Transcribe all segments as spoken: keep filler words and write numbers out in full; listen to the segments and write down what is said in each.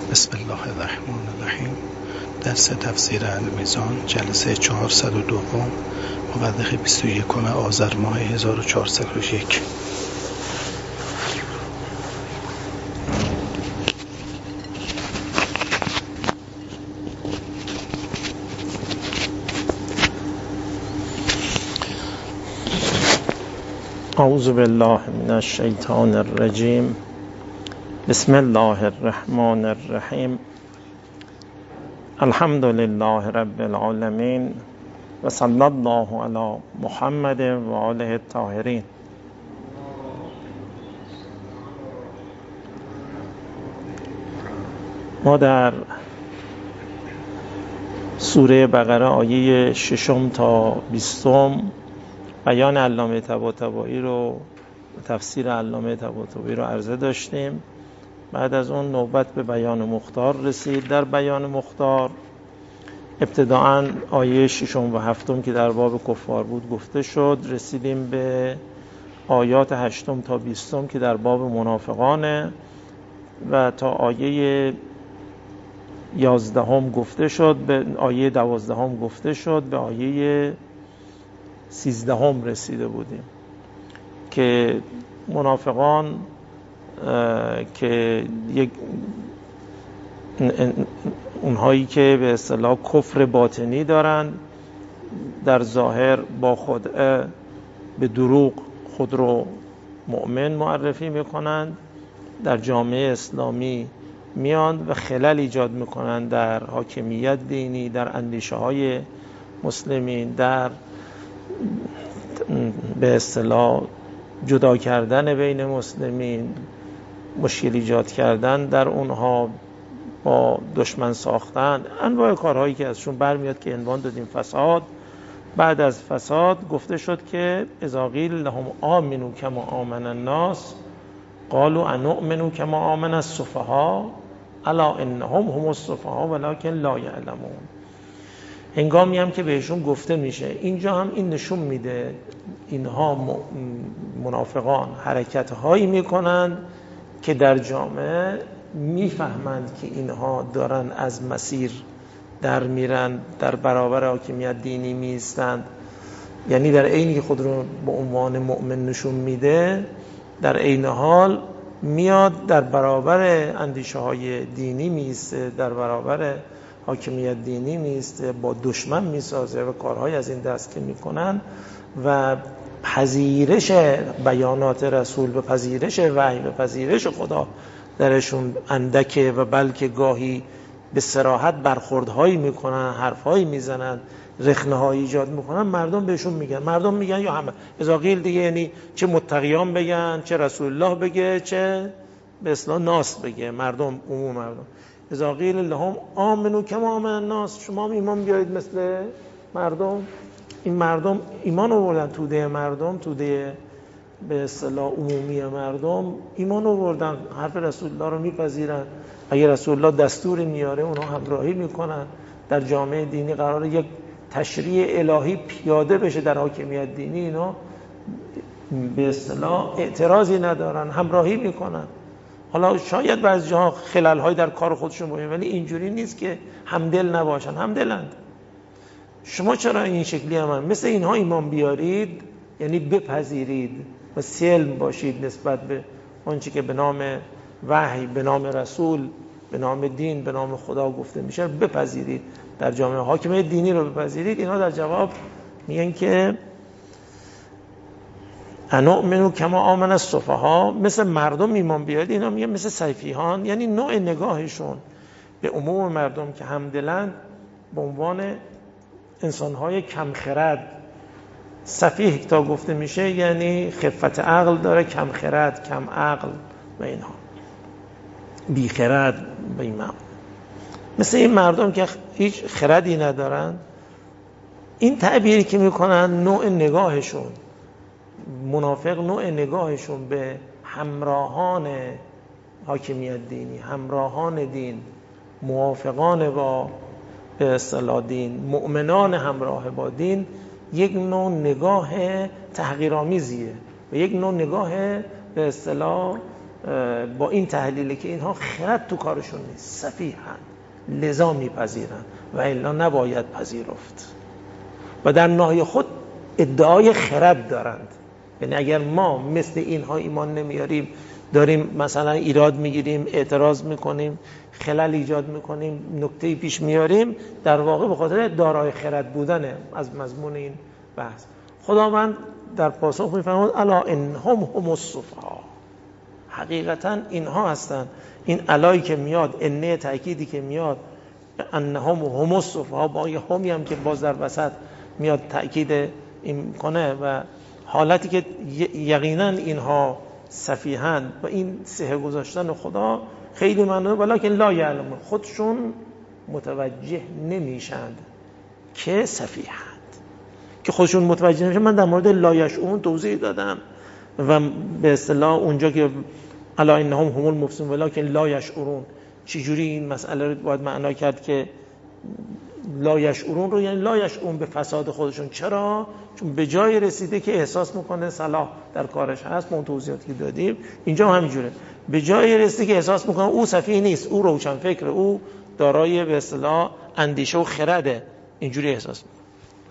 بسم الله الرحمن الرحیم. درس تفسیر المیزان جلسه چهارصد و دو، مورخ بیست و یکم آذر ماه هزار و چهارصد و یک. اعوذ بالله من الشیطان الرجیم. بسم الله الرحمن الرحیم. الحمد لله رب العالمین و صلی الله علی محمد و آله الطاهرین. ما در سوره بقره آیه ششم تا بیستم بیان علامه طباطبایی رو، تفسیر علامه طباطبایی رو عرضه داشتیم. بعد از اون نوبت به بیان مختار رسید. در بیان مختار ابتداعاً آیه ششم و هفتم که در باب کفار بود گفته شد، رسیدیم به آیات هشتم تا بیستم که در باب منافقانه و تا آیه یازدهم گفته شد، به آیه دوازدهم گفته شد، به آیه سیزدهم رسیده بودیم که منافقان که یک اونهایی که به اصطلاح کفر باطنی دارن، در ظاهر با خدعه به دروغ خود رو مؤمن معرفی میکنند، در جامعه اسلامی میان و خلل ایجاد میکنن در حاکمیت دینی، در اندیشه های مسلمین، در به اصطلاح جدا کردن بین مسلمین، مشکل ایجاد کردن در اونها، با دشمن ساختن، انواع کارهایی که ازشون برمیاد که عنوان دادیم فساد. بعد از فساد گفته شد که اذا قیل لهم آمنوا کما آمن الناس قالوا انؤمن کما آمن السفهاء الا انهم هم السفهاء ولکن لا یعلمون. هنگامی هم که بهشون گفته میشه، اینجا هم این نشون میده اینها منافقان حرکت هایی میکنن که در جامعه میفهمند که اینها دارن از مسیر در میرن، در برابر حاکمیت دینی میستند. یعنی در عینی که خود رو به عنوان مؤمن نشون میده، در عین حال میاد در برابر اندیشه های دینی میسته، در برابر حاکمیت دینی میسته، با دشمن میسازه و کارهای از این دست که میکنن و پذیرش بیانات رسول و پذیرش وحی و پذیرش خدا درشون اندکه و بلکه گاهی به صراحت برخوردهایی میکنن، حرفهایی میزنن، رخنه‌هایی ایجاد میکنن. مردم بهشون میگن، مردم میگن یا همه اذا قیل دیگه، یعنی چه متقیان بگن، چه رسول الله بگه، چه به اصطلاح ناس بگه، مردم، عموم مردم. اذا قیل لهم آمنوا کما آمن الناس، شما هم ایمان بیارید مثل مردم. این مردم ایمان آوردن، توده مردم، توده به اصطلاح عمومی مردم ایمان آوردن، حرف رسول الله رو میپذیرن. اگر رسول الله دستور میاره اونها همراهی میکنن. در جامعه دینی قراره یک تشریع الهی پیاده بشه در حاکمیت دینی، اینا به اصطلاح اعتراضی ندارن، همراهی میکنن. حالا شاید بعضی جاها خلل‌های در کار خودشون باشه، ولی اینجوری نیست که همدل نباشن، همدلند. شما چرا این شکلی هم مثل اینها ایمان بیارید، یعنی بپذیرید و سلم باشید نسبت به آنچه که به نام وحی، به نام رسول، به نام دین، به نام خدا گفته میشه، بپذیرید. در جامعه حاکمیت دینی رو بپذیرید. اینا در جواب میگن که انؤمن کما آمن السفهاء، مثل مردم ایمان بیارید. اینا میگن مثل سیفیهان، یعنی نوع نگاهشون به عموم مردم که همدلند، به عنوان انسان‌های کم خرد. سفیه تا گفته میشه یعنی خفت عقل داره، کم خرد، کم عقل و اینها، بی خرد به این معنی. مثل این مردم که هیچ خردی ندارن. این تعبیری که میکنن نوع نگاهشون، منافق نوع نگاهشون به همراهان حاکمیت دینی، همراهان دین، موافقان با به اصطلاح دین، مؤمنان همراه با دین، یک نوع نگاه تحقیرآمیزیه و یک نوع نگاه به اصطلاح با این تحلیله که اینها خرد تو کارشون نیست، سفیهند، لذا میپذیرند و الا نباید پذیرفت و در ناحیه خود ادعای خرد دارند. یعنی اگر ما مثل اینها ایمان نمیاریم، داریم مثلا ایراد میگیریم، اعتراض میکنیم، خلل ایجاد میکنیم، نکته پیش میاریم، در واقع به خاطر دارای خرد بودن از مضمون این بحث. خداوند در پاسخ میفرماید الا انهم هم السفهاء، حقیقتا اینها هستن. این الایی که میاد، انه تأکیدی که میاد، انهم هم السفهاء با یه همی هم که باز در وسط میاد تأکید این کنه و حالتی که یقینا اینها سفیهند و این سه گذاشتن خدا خیلی معنی، ولکن لا یعلمون، خودشون متوجه نمیشند که سفیهند. که خودشون متوجه نمیشن، من در مورد لا یشعرون توضیح دادم و به اصطلاح اونجا که الا انهم هم المفسدون ولکن لا یشعرون، چجوری این مسئله رو باید معنا کرد که لا یشعرون رو، یعنی لا یشعرون به فساد خودشون. چرا؟ چون به جای رسیده که احساس میکنه صلاح در کارش هست، اون توضیحاتی که دادیم اینجا همینجوره، به جای رسیده که احساس میکنه او سفیه نیست، او روشن فکر، او دارای به اصطلاح اندیشه و خرده، اینجوری احساس میکنه.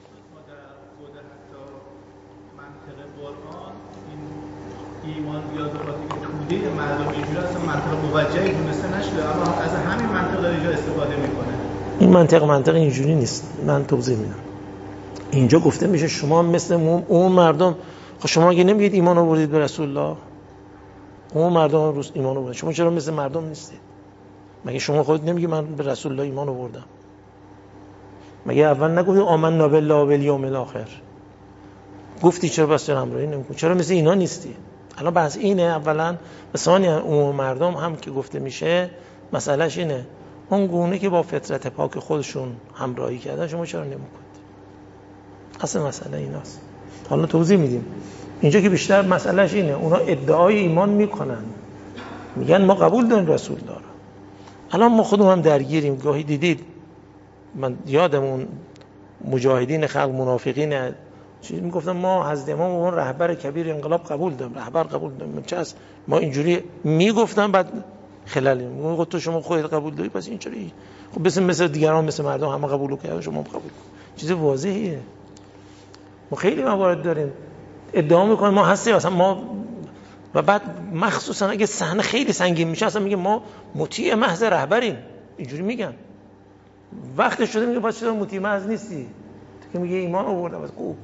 ایمان بیادراتی که توده مردم اینجوری اصلا منطق موجهی دونسته نشده، اما از همین منطق داره اینجا استفاده میکنه. این منطق منطق اینجوری نیست، من توضیح میدم. اینجا گفته میشه شما مثل اون مردم، خب شما اگه نمیگید ایمان آوردید به رسول الله، اون مردم هم روز ایمان آوردید، شما چرا مثل مردم نیستید؟ مگه شما خودت نمیگی من به رسول الله ایمان آوردم؟ مگه اول نگفتی آمنا بالله و بالیوم الاخر؟ گفتی چرا بس همراهی نمیکنی؟ چرا مثل اینا نیستی؟ الان بحث اینه. اولا ثانیا اون مردم هم که گفته میشه مسئلهش اینه، اون گونه که با فطرت پاک خودشون همراهی کردن شما چرا نمیکنید؟ اصلا مسئله ایناست. حالا توضیح میدیم. اینجا که بیشتر مسئلهش اینه، اونا ادعای ایمان میکنن، میگن ما قبول داریم رسول داره. الان ما خودمون هم درگیریم. گاهی دیدید، من یادمون مجاهدین خلق منافقین چیزی میگفتن ما حضرت امام اون رهبر کبیر انقلاب قبول داریم، رهبر قبول داریم. چه است؟ ما اینجوری میگفتن، بعد خلالی میگن تو شما خودت قبول داری، پس اینجوری خب مثل مثل دیگران، مثل مردم همه قبول کردن، شما هم قبول کن. چیز واضحیه. ما خیلی موارد داریم ادعا میکنیم ما هستیم اصلا ما، و بعد مخصوصا اگه صحنه خیلی سنگین میشه اصلا میگه ما مطیع محض رهبریم، اینجوری میگن. وقت شده میگه پس چرا مطیع محض نیستی؟ تو که میگه ایمان آوردم از خوب.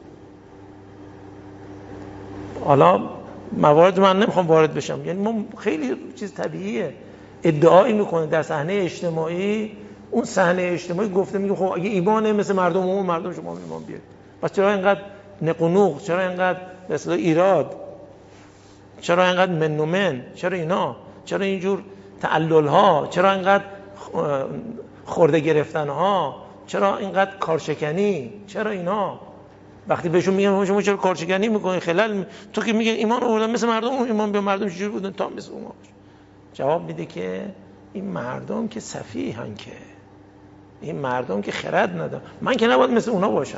حالا موارد من نمیخوام وارد بشم، یعنی ما خیلی چیز طبیعیه ادعایی میکنه در صحنه اجتماعی. اون صحنه اجتماعی گفته میگه خب اگه ایمانه مثل مردم اون مردم شما ایمان بیارید، پس چرا اینقدر نقنوق، چرا اینقدر به اصطلاح ایراد، چرا اینقدر من و من، چرا اینا، چرا اینجور تعلل ها، چرا اینقدر خورده گرفتن ها، چرا اینقدر کارشکنی، چرا اینا؟ وقتی بهشون میگن شما چرا کارشکنی میکنی، خلل می... تو که میگه ایمان آوردن مثل مردم، اون ایمان به مردم چجوری بودن تا مثل اون؟ جواب میده که این مردم که سفیهن، که این مردم که خرد ندارن، من که نباید مثل اونا باشم.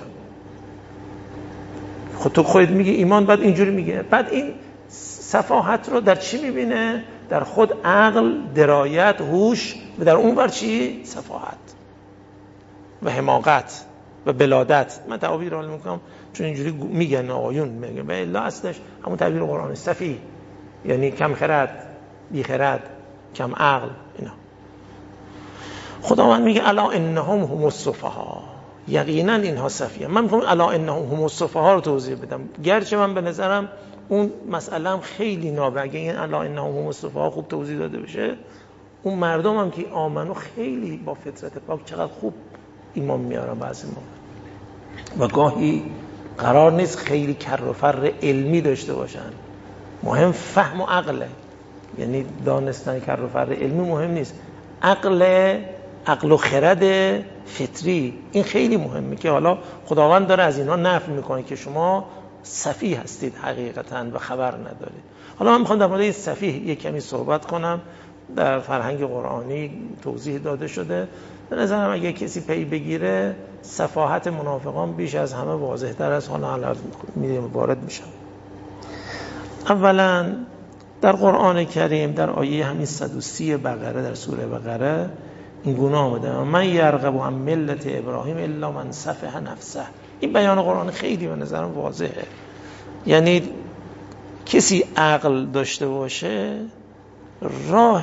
خود تو خودت میگی ایمان، بعد اینجوری میگه. بعد این سفاهت رو در چی میبینه؟ در خود عقل، درایت، هوش، و در اون بر چی؟ سفاهت و حماقت و بلادت. من تعبیر رو میکنم چون اینجوری میگن آقایون، میگن و الا اصلش همون تعبیر قرآن سفیه، یعنی کم خرد، بی خرد، کم عقل. اینا خداوند میگه الا انهم هم السفهاء، یقینا اینها سفیه. من میخوام الا انهم هم السفهاء رو توضیح بدم، گرچه من به نظرم اون مسئله هم خیلی نابه. اگه این الا انهم هم السفهاء خوب توضیح داده بشه، اون مردم هم که آمنو خیلی با فطرت پاک چقدر خوب ایمان میارن بعضی ما، و گاهی قرار نیست خیلی کر و فر علمی داشته باشن، مهم فهم و عقله. یعنی دانستن کر و فر علمی مهم نیست، عقل عقل و خرد فطری این خیلی مهمه، که حالا خداوند داره از اینا نفی میکنه که شما سفیه هستید حقیقتا و خبر ندارید. حالا من میخوام در مورد این سفیه یک کمی صحبت کنم. در فرهنگ قرآنی توضیح داده شده. به نظرم اگه کسی پی بگیره سفاهت منافقان بیش از همه واضح تر از حالا علاوه میدیم وارد میشم. اولا در قرآن کریم در آیه همین صد و سی بقره، در سوره بقره این گونه آمده من یرغب عن ملت ابراهیم الا من سفه نفسه. این بیان قرآن خیلی به نظرم واضحه. یعنی کسی عقل داشته باشه راه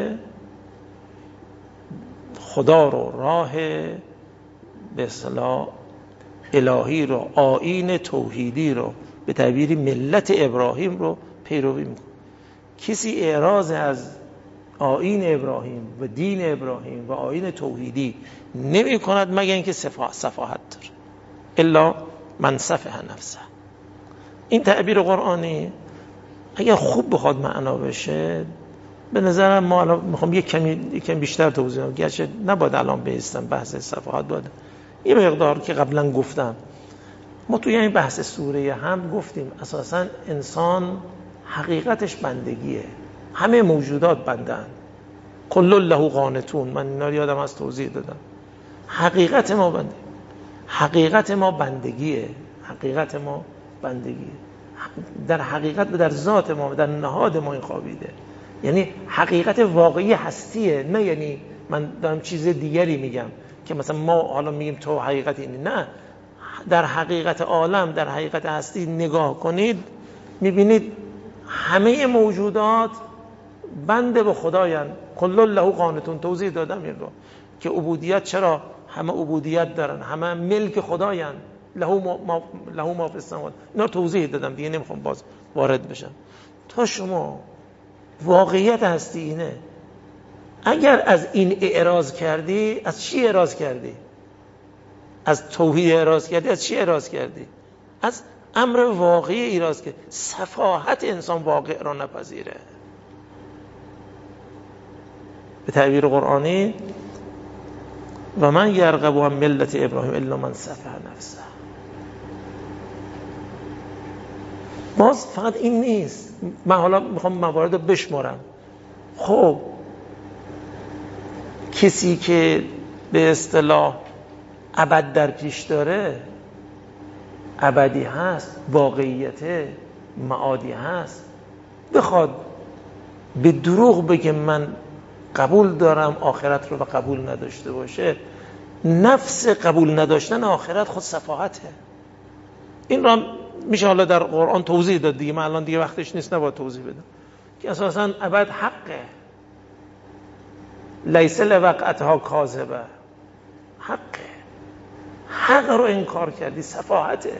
خدا رو، راه به اصطلاح الهی رو، آیین توحیدی رو، به تعبیری ملت ابراهیم رو پیروی میکنه. کسی اعراض از آیین ابراهیم و دین ابراهیم و آیین توحیدی نمی کند مگر اینکه صفاحت داره. الا من سفه نفسه. این تعبیر قرآنی اگر خوب بخواد معنا بشه، به نظرم ما الان میخوام یک کمی یک کمی بیشتر توضیح بدم، گرچه نباید الان بیستم بحث صفحات باید یه مقدار که قبلا گفتم. ما توی این بحث سوره هم گفتیم اساسا انسان حقیقتش بندگیه، همه موجودات بندن، کل له قانتون. من اینا رو یادم از توضیح دادم. حقیقت ما بنده، حقیقت ما بندگیه، حقیقت ما بندگیه. در حقیقت و در ذات ما، در نهاد ما این خوابیده. یعنی حقیقت واقعی هستیه، نه یعنی من دارم چیز دیگری میگم که مثلا ما حالا میگیم تو حقیقت اینه. نه، در حقیقت عالم، در حقیقت هستی نگاه کنید میبینید همه موجودات بنده به خدایند. کل له قانتون. توضیح دادم این رو که عبودیت چرا همه عبودیت دارن، همه ملک خدایند. له ما له ما فی السماوات. اینا توضیح دادم دیگه نمیخوام باز وارد بشم. تا شما واقعیت هستی اینه، اگر از این اعراض کردی، از چی اعراض کردی؟ از توحید اعراض کردی؟ از چی اعراض کردی؟ از امر واقعی اعراض کردی. صفاحت انسان واقع را نپذیره. به تعبیر قرآنی و من یرغب عن ملت ابراهیم الا من سفه نفسه. باز فقط این نیست. من حالا میخوام موارد رو بشمارم. خب کسی که به اصطلاح ابد در پیش داره، ابدی هست، واقعیت معادی هست، بخواد به دروغ بگه من قبول دارم آخرت رو و قبول نداشته باشه، نفس قبول نداشتن آخرت خود صفاحته. این را میشه حالا در قرآن توضیح داد دیگه، من الان دیگه وقتش نیست نباید توضیح بدم که اساساً ابد حقه، لیس لوقعتها کاذبه، حقه. حق رو انکار کردی صفاحته.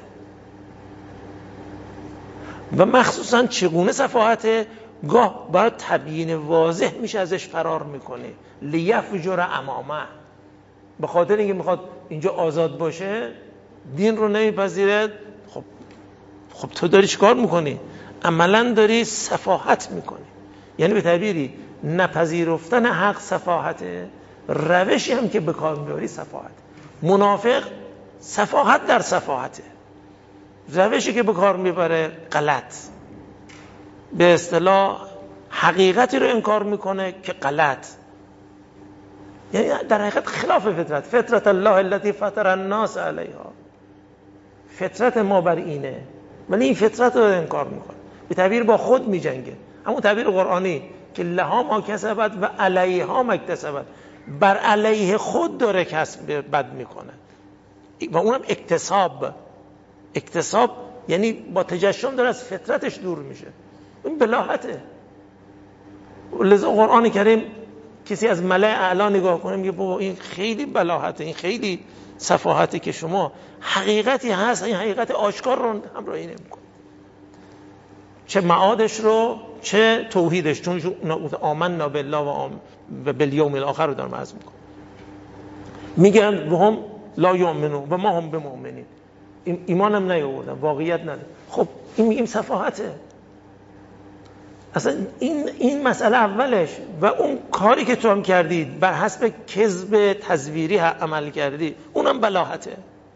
و مخصوصاً چگونه صفاحته؟ گاه باید تبیین واضح میشه ازش فرار میکنه. لیفجر امامه، به خاطر اینکه میخواد اینجا آزاد باشه، دین رو نمیپذیره. خب خب تو داری چیکار میکنی؟ عملاً داری صفاحت میکنی. یعنی به تعبیری نپذیرفتن حق صفاحته، روشی هم که به کار میبری صفاحت. منافق صفاحت در صفاحته، روشی که به کار میبره غلط، به اصطلاح حقیقتی رو انکار میکنه که غلط، یعنی در حقیقت خلاف فطرت. فطرت الله التي فطر الناس علیها، فطرت ما بر اینه، ولی این فطرت رو انکار میکنه، به تعبیر با خود میجنگه. همون تعبیر قرآنی که لها ما کسبت و علیها ما اکتسبت، بر علیه خود داره کسب بد میکنه و اونم اکتساب. اکتساب یعنی با تجشم داره از فطرتش دور میشه. این بلاحته. لذا قرآن کریم کسی از ملأ اعلی نگاه کنه میگه بابا این خیلی بلاحته، این خیلی صفاحته که شما حقیقتی هست، این حقیقت آشکار رو همراهی نمی‌کنه، چه معادش رو چه توحیدش. چون آمنا بالله و بالیوم الاخر رو دارم عرض میکنم. میگن و هم لا یؤمنون و ما هم بمؤمنین، ایمان هم نیاوردن، واقعیت نداره. خب این میگیم صفاحته. اصلا این این مسئله اولش. و اون کاری که تو هم کردید بر حسب کذب تزویری عمل کردی، اونم بلاحته.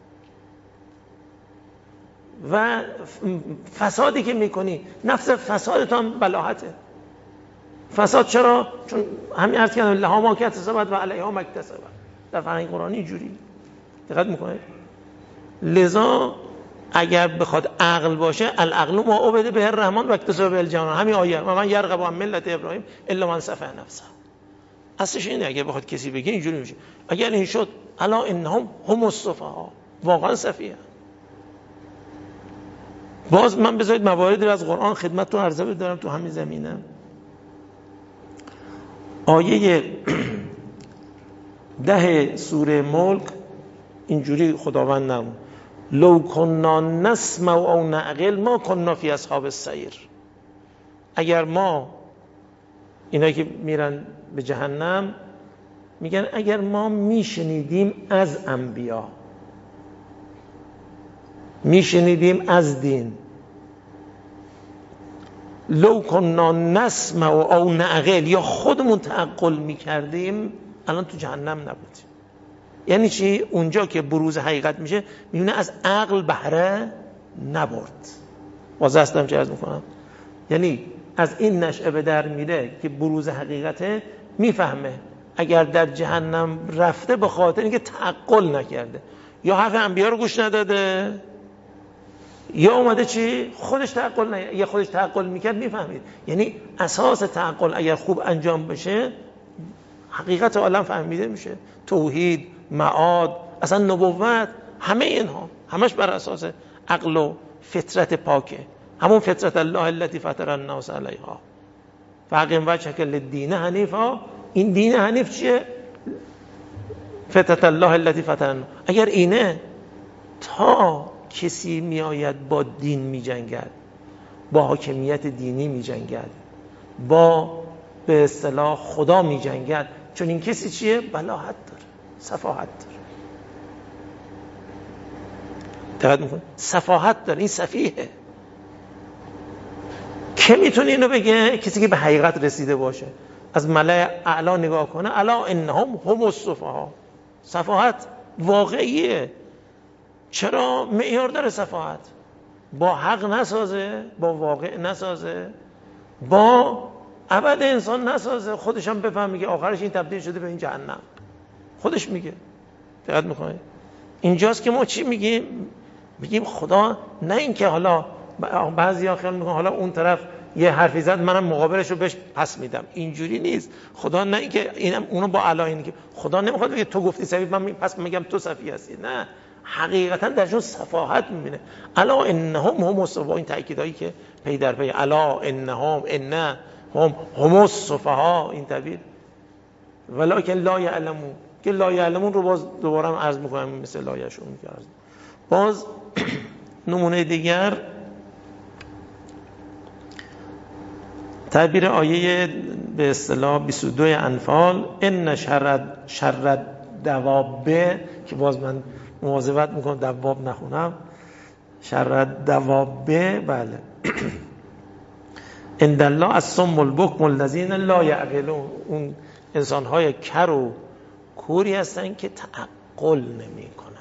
و فسادی که میکنی، نفس فسادت هم بلاحته. فساد چرا؟ چون همین عرض کردم لها ما کسبت و علیها ما اکتسبت. در فرهنگ قرآنی اینجوری دقت میکنه. لذا اگر بخواد عقل باشه العقل ما عبد به الرحمن و اکتسب به الجنان، همین آیه و من یرغب عن ملت ابراهیم الا من سفه نفسه. اصلش اینه اگه بخواد کسی بگه اینجوری میشه. اگر این شد الا انهم هم السفهاء، واقعا سفیه. باز من بذارید مواردی از قرآن خدمتتون عرضه بدارم تو همین زمینه. آیه ده سوره ملک اینجوری خداوند نمود لو کنا نسمع او نعقل ما کنا فی اصحاب السعیر. اگر ما، اینایی که میرن به جهنم میگن اگر ما میشنیدیم از انبیا، میشنیدیم از دین، لو کنا نسمع او نعقل، یا خودمون تعقل میکردیم الان تو جهنم نبودیم. یعنی چی؟ اونجا که بروز حقیقت میشه میونه از عقل بهره نبرد. واضح هستم چه عرض میکنم؟ یعنی از این نشأه به در میره که بروز حقیقته، میفهمه اگر در جهنم رفته به خاطر اینکه تعقل نکرده، یا حرف انبیا رو گوش نداده، یا اومده چی؟ خودش تعقل نه. یا خودش تعقل میکرد میفهمید. یعنی اساس تعقل اگر خوب انجام بشه حقیقت عالم فهمیده میشه. توحید، معاد، اصلا نبوت، همه اینها همش بر اساس عقل و فطرت پاکه. همون فطرت الله التي فطر الناس علیها فاقم وجهک للدین حنیفا. این دین حنیف چیه؟ فطرت الله التي فطر الناس. اگر اینه، تا کسی میآید با دین میجنگد، با حاکمیت دینی میجنگد، با به اصطلاح خدا میجنگد، چون این کسی چیه؟ بلاهت داره، سفاهت داره. دقت میکنه؟ سفاهت داره، این سفیهه. که میتونه اینو بگه؟ کسی که به حقیقت رسیده باشه، از ملأ اعلا نگاه کنه، الا انهم هم السفهاء. سفاهت واقعیه. چرا؟ معیار داره سفاهت. با حق نسازه، با واقع نسازه، با ابد انسان نسازه، خودش هم بفهم میگه آخرش این تبدیل شده به این جهنم. خودش میگه. دقت میکنه؟ اینجاست که ما چی میگیم؟ میگیم خدا نه اینکه حالا بعضیا خیال میکنن حالا اون طرف یه حرفی زد منم مقابلش رو بهش پس میدم. اینجوری نیست. خدا نه اینکه اینم اونو با الا، اینه که خدا نمیخواد بگه تو گفتی سفیه من پس میگم تو سفیه هستی. نه، حقیقتا درشون سفاهت میبینه. الا انهم هم السفهاء، این تاکیدایی که پی در پی، الا انهم ان هم هم السفهاء، این تعبیر ولکن لا یعلمون، که لا یعلمون رو باز دوباره هم عرض میکنم مثل لا یشعرون که عرض. باز نمونه دیگر تعبیر آیه به اصطلاح بیست و دو انفال ان شر شر دواب، که باز من مواظبت میکنم دواب نخونم، شر دواب، بله عند الله الصم البکم الذین لا یعقلون، اون انسان‌های کر و کوری هستن که تعقل نمی کنند.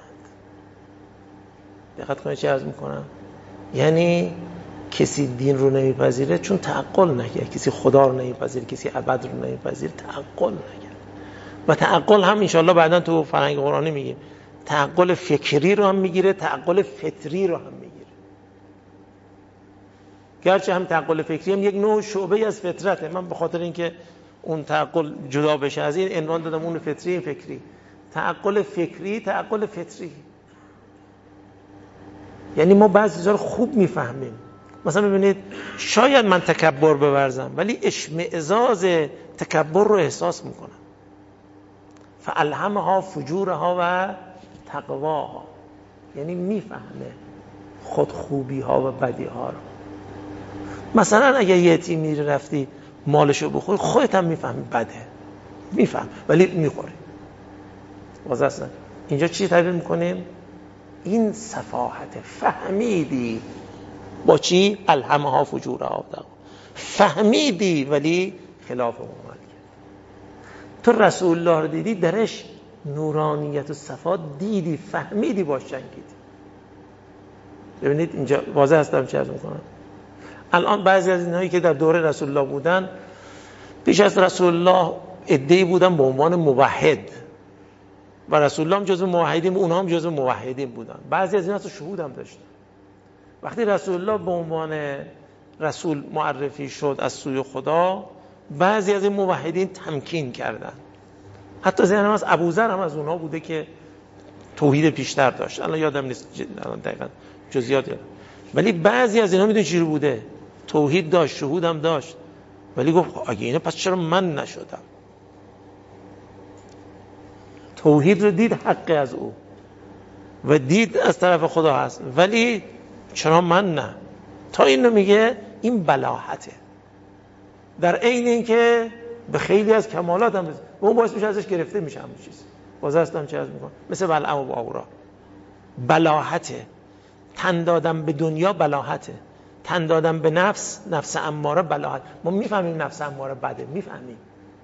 دقت کنید چه عرض میکنم؟ یعنی کسی دین رو نمیپذیره چون تعقل نکرد، کسی خدا رو نمیپذیره، کسی ابد رو نمیپذیره، تعقل نکرد. و تعقل هم انشاءالله بعدا تو فرهنگ قرآنی میگیم، تعقل فکری رو هم میگیره، تعقل فطری رو هم میگیره. گرچه هم تعقل فکری هم یک نوع شعبه از فطرته، من به خاطر اینکه اون تعقل جدا بشه از این عنوان دادم اون فطری، این فکری. تعقل فکری، تعقل فطری، یعنی ما بعضی چیزا رو خوب میفهمیم. مثلا ببینید شاید من تکبر بورزم ولی اشمئزاز تکبر رو احساس میکنم. فالهمها فجورها و تقواها، یعنی میفهمه خود خوبی ها و بدی ها رو. مثلا اگه یتیمی رفتی مالشو بخوری خودت هم میفهمی بده، میفهم ولی میخوری. واضحه است. اینجا چی تعبیر میکنیم؟ این صفاحت، فهمیدی با چی؟ الهمها فجورها و تقوا، فهمیدی ولی خلاف اون عمل کرد. تو رسول الله رو دیدی، درش نورانیت و صفات دیدی، فهمیدی، باش جنگیدی. ببینید اینجا واضح هستم چه عرض میکنم. الان بعضی از اینهایی که در دوره رسول الله بودن، پیش از رسول الله عده‌ای بودن به عنوان موحد و رسول الله هم جزو موحدین، اونها هم جزو موحدین بودن. بعضی از اینها تو شهود هم داشتن. وقتی رسول الله به عنوان رسول معرفی شد از سوی خدا، بعضی از این موحدین تمکین کردن. حتی ذهنم از ابوذر هم از اونها بوده که توحید پیشتر داشت، الان یادم نیست الان دقیقاً جزئیات یادم، ولی بعضی از اینا میدونی چی رو بوده؟ توحید داشت، شهود هم داشت، ولی گفت اگه اینه پس چرا من نشدم؟ توحید رو دید حق از او و دید از طرف خدا هست، ولی چرا من نه؟ تا اینو میگه این بلاحته، در عین این که به خیلی از کمالات هم و اون باعث میشه ازش گرفته میشه همون چیز. باز هستم چه از میکنم مثل بلعم و باورا. بلاحته، تن دادم به دنیا بلاحته، تن دادم به نفس، نفس اماره بلاحت. ما میفهمیم نفس اماره بده، میفهمیم،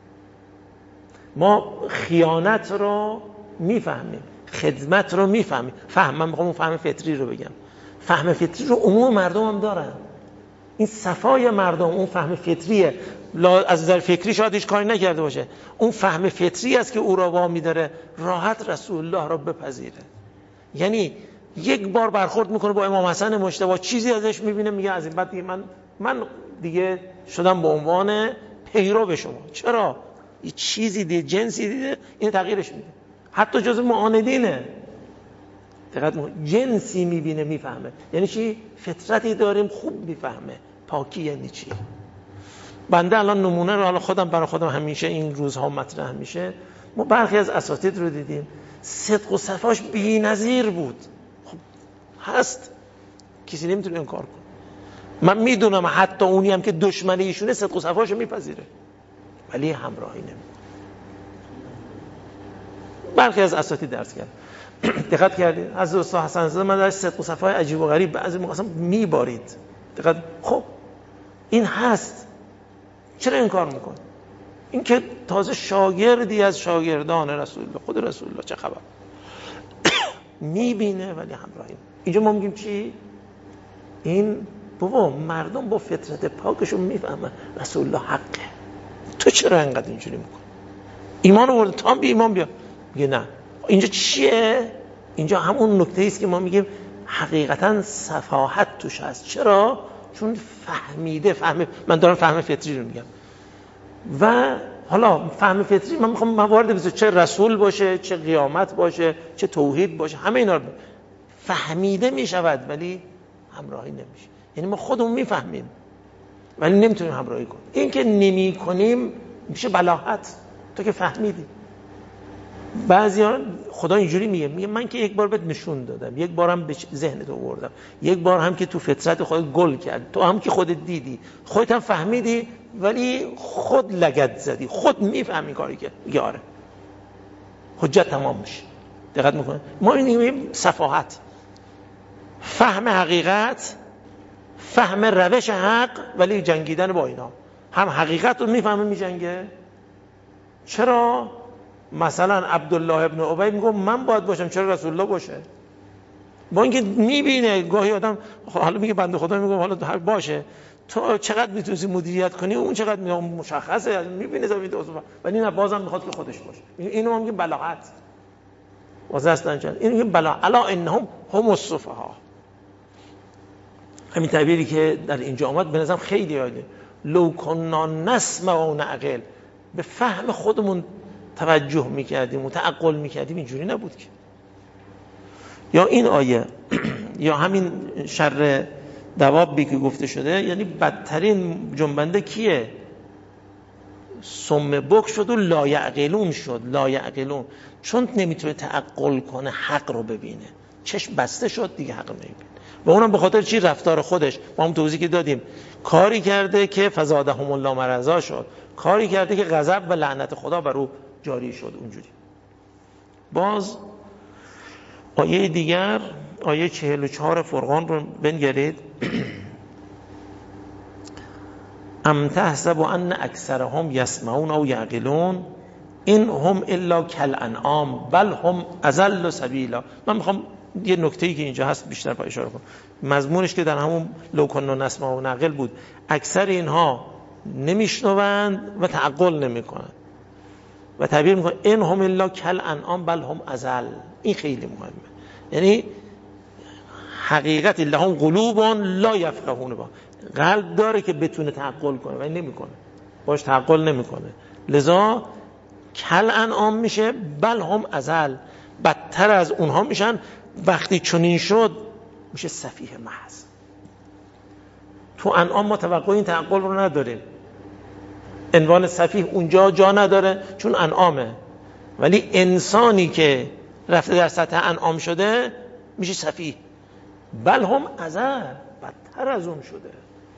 ما خیانت رو میفهمیم، خدمت رو میفهمیم. فهم، من میخوام اون فهم فطری رو بگم. فهم فطری رو عموم مردم هم دارن. این صفای مردم اون فهم فطریه. از نظر فکری شاید هیچ کاری نکرده باشه، اون فهم فطری است که او را وامی داره راحت رسول الله را بپذیره. یعنی یک بار برخورد میکنه با امام حسن مجتبی، چیزی ازش میبینه میگه از این بعد دیگه من من دیگه شدم به عنوان پیرو به شما. چرا؟ یه چیزی دیده، جنسی دیده، این تغییرش میده. حتی جز معاندینه، دقت جنسی میبینه میفهمه. یعنی چی؟ فطرتی داریم خوب میفهمه پاکی یعنی چی. بنده الان نمونه رو حالا خودم برای خودم همیشه این روزها مطرح میشه. ما برخی از اساتید رو دیدیم صدق و صفاش بی‌نظیر بود. خب هست، کسی نمیتونه انکار کنه. من میدونم حتی اونی هم که دشمن ایشونه صدق و صفاشو میپذیره، ولی همراهی نمیکنه. برخی از اساتید درس کرد دقت کردید از استاد حسن زاده من در صدق و صفای عجیب و غریب بعضی موقع اصلا میبارید. دقت، خب این هست، چرا انکار میکنه؟ این که تازه شاگردی از شاگردان رسول الله، خود رسول الله چه خبر میبینه ولی همراهی. اینجا ما میگیم چی؟ این بابا مردم با فطرت پاکشون میفهمن رسول الله حقه، تو چرا انقدر اینجوری میکنی؟ ایمان آورده تا هم بی ایمان بیا. میگه نه. اینجا چیه؟ اینجا همون نکته است که ما میگیم حقیقتا صفاحت توش هست. چرا؟ چون فهمیده. فهمه، من دارم فهم فطری رو میگم. و حالا فهم فطری من میخوام موارد بسید، چه رسول باشه، چه قیامت باشه، چه توحید باشه، همه اینا رو فهمیده میشود ولی همراهی نمیشه. یعنی ما خودمون میفهمیم ولی نمیتونیم همراهی کنیم. این که نمی کنیم میشه بلاحت. تو که فهمیدی. بعضیا خدا اینجوری میگه، میگه من که یک بار بهت نشون دادم، یک بارم به ذهنت آوردم، یک بار هم که تو فطرت خودت گل کرد، تو هم که خودت دیدی، خودت هم فهمیدی ولی خود لگد زدی، خود میفهمی کاری که میگه آره حجت تمام میشه. دقت میکنه. ما این میگیم صفاحت، فهم حقیقت، فهم روش حق، ولی جنگیدن با اینا. هم حقیقت رو میفهمه میجنگه. چرا؟ مثلا عبدالله ابن ابی میگه من باید باشم، چرا رسول الله باشه؟ با اینکه میبینه گاهی آدم حالا میگه بنده خدا میگه حالا باشه، تو چقدر میتونی مدیریت کنی، اون چقدر میگه مشخصه، میبینه زمین اصلا، ولی نه بازم میخواد که خودش باشه. اینو ما میگیم بلاغت. واضح است اینجا. اینو میگیم بلا الا انهم هم السفهاء. همین تعبیری که در اینجا آمد به نظرم خیلی عالیه. لو کنا نسمع و نعقل، به فهم خودمون توجه میکردیم و تعقل میکردیم اینجوری نبود که. یا این آیه یا همین شر دوابی که گفته شده، یعنی بدترین جنبنده کیه؟ صم بک شد و لا یعقلون شد. لا یعقلون چون نمیتونه تعقل کنه، حق رو ببینه، چشم بسته شد دیگه حق نمیبینه. و اونم به خاطر چی؟ رفتار خودش. ما هم توضیح که دادیم، کاری کرده که فزادهم الله مرضا شد، کاری کرده که غضب و لعنت خدا بر او جاری شد. اونجوری. باز آیه دیگر، آیه چهل و چهار فرقان رو بنگرید. ام تحسب ان اکثرهم یسمعون او یعقلون این هم الا کالانعام بل هم اضل سبیلا. من میخوام یه نکته‌ای که اینجا هست بیشتر پای اشاره کنم. مضمونش که در همون لو کنا نسمع و نعقل بود. اکثر اینها نمیشنوند و تعقل نمیکنند و تعبیر میکنه این هم الا کالانعام بل هم اضل. این خیلی مهمه. یعنی حقیقت لهم قلوب لا یفقهون با، قلب داره که بتونه تعقل کنه ولی نمیکنه، باش تعقل نمیکنه، لذا کل انعام میشه، بل هم ازل، بدتر از اونها میشن. وقتی چنین شد میشه سفیه محض. تو انعام ما توقع این تعقل رو نداریم، عنوان سفیه اونجا جا نداره چون انعامه، ولی انسانی که رفته در سطح انعام شده میشه سفیه. بل هم ازل، بدتر از اون شده.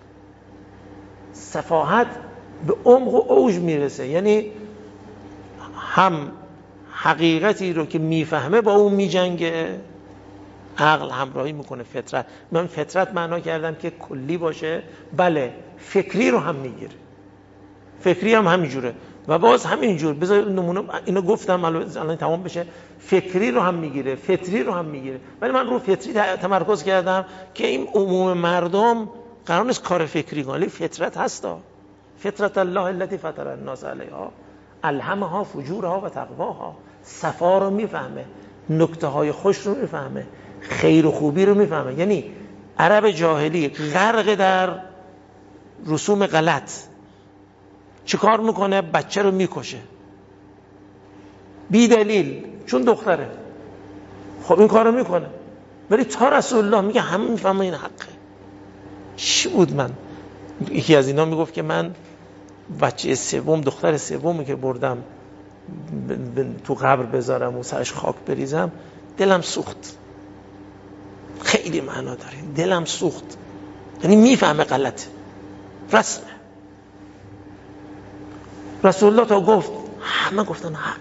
سفاهت به عمق و اوج میرسه، یعنی هم حقیقتی رو که میفهمه با اون میجنگه، عقل همراهی میکنه فطرت. من فطرت معنا کردم که کلی باشه، بله فکری رو هم میگیره، فکری هم همینجوره و باز همینجور. بذار نمونه اینو گفتم الان تمام بشه. فکری رو هم میگیره، فطری رو هم میگیره، ولی من رو فطری تمرکز کردم که این عموم مردم قرار نیست کار فکری کنه، فطرت هستا، فطرت الله التي فطر الناس علیها الهمها فجورها و تقواها. صفا رو میفهمه، نکته های خوش رو میفهمه، خیر و خوبی رو میفهمه. یعنی عرب جاهلی غرق در رسوم غلط، چه کار میکنه؟ بچه رو میکشه بی دلیل چون دختره. خب این کار رو میکنه، ولی تا رسول الله میگه همه میفهمه این حقه. چی بود؟ من یکی از اینا میگفت که من بچه سوم، دختر سومی که بردم تو قبر بذارم و سرش خاک بریزم، دلم سوخت. خیلی معنا داره، دلم سوخت. یعنی میفهمه غلطه، رسمه. رسول الله تا گفت همه گفتن حقه،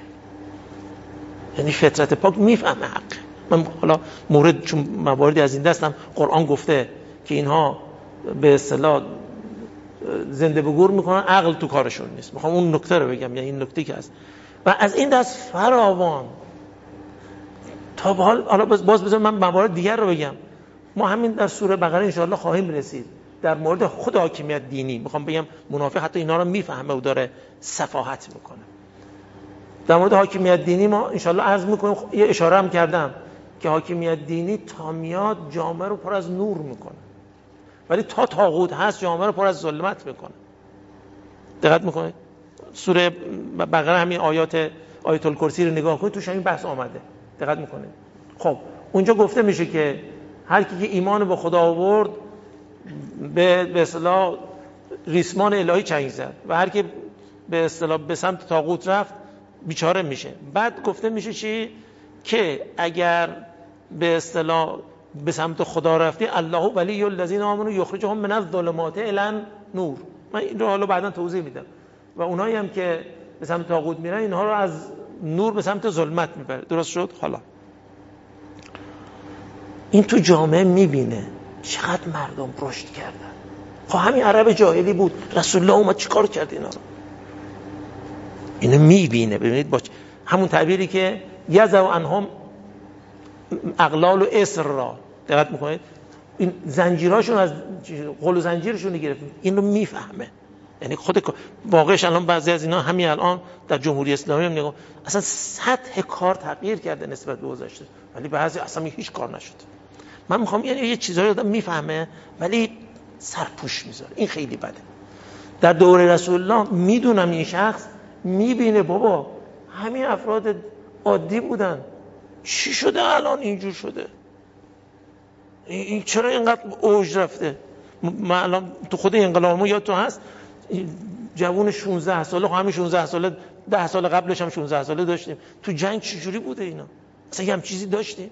یعنی فطرت پاک میفهمه حقه. من حالا مورد چون مواردی از این دستم قرآن گفته که اینها به اصطلاح زنده به گور میکنن، عقل تو کارشون نیست. میخوام اون نکته رو بگم، یعنی این نکته که هست و از این دست فراوان تا به حال. حالا باز بذار من موارد دیگر رو بگم. ما همین در سوره بقره انشاءالله خواهیم رسید در مورد خود حاکمیت دینی. میخوام بگم منافق حتی اینا رو میفهمه و داره سفاهت میکنه. در مورد حاکمیت دینی ما انشاءالله عرض میکنیم، یه اشاره هم کردم که حاکمیت دینی تا میاد جامعه رو پر از نور میکنه، ولی تا طاغوت هست جامعه رو پر از ظلمت میکنه. دقت میکنید سوره بقره همین آیات آیت الکرسی رو نگاه کنید، توش همین بحث آمده. دقت میکنید. خب اونجا گفته میشه که هر کی که ایمان به خدا آورد به به اصطلاح ریسمان الهی چنگ زد و هر کی به اصطلاح به سمت طاغوت رفت بیچاره میشه. بعد گفته میشه چی؟ که اگر به اصطلاح به سمت خدا رفتی، الله ولی الذین آمنوا یخرجهم من الظلمات الی نور. من این رو حالا بعدا توضیح میدم. و اونایی هم که به سمت طاغوت میرن اینها رو از نور به سمت ظلمت میبره. درست شد؟ حالا این تو جامعه میبینه چقدر مردم رشد کردن. خب همین عرب جاهلی بود، رسول الله اومد چیکار کرد اینا رو؟ اینو میبینه. ببینید با همون تعبیری که یزو عنهم اغلال و اسر را، دقت میکنید این زنجیراشون از قل و زنجیرشون گرفت. این رو میفهمه. یعنی خود واقعش الان بعضی از اینا همین الان در جمهوری اسلامی هم نگاه اصلا سطح کار تغییر کرده نسبت به گذشته، ولی بعضی اصلا هیچ کار نشد. من میخوام یعنی یه چیزایی آدم میفهمه ولی سرپوش میذاره. این خیلی بده. در دوره رسول الله میدونم این شخص میبینه بابا همین افراد عادی بودن، چی شده الان اینجور شده؟ این چرا اینقدر اوج رفته؟ من الان تو خود انقلاب ما یاد تو هست جوون شانزده ساله، خب همین شانزده ساله ده سال قبلش هم شانزده ساله داشتیم. تو جنگ چجوری بوده اینا؟ اصلا یه هم چیزی داشتیم؟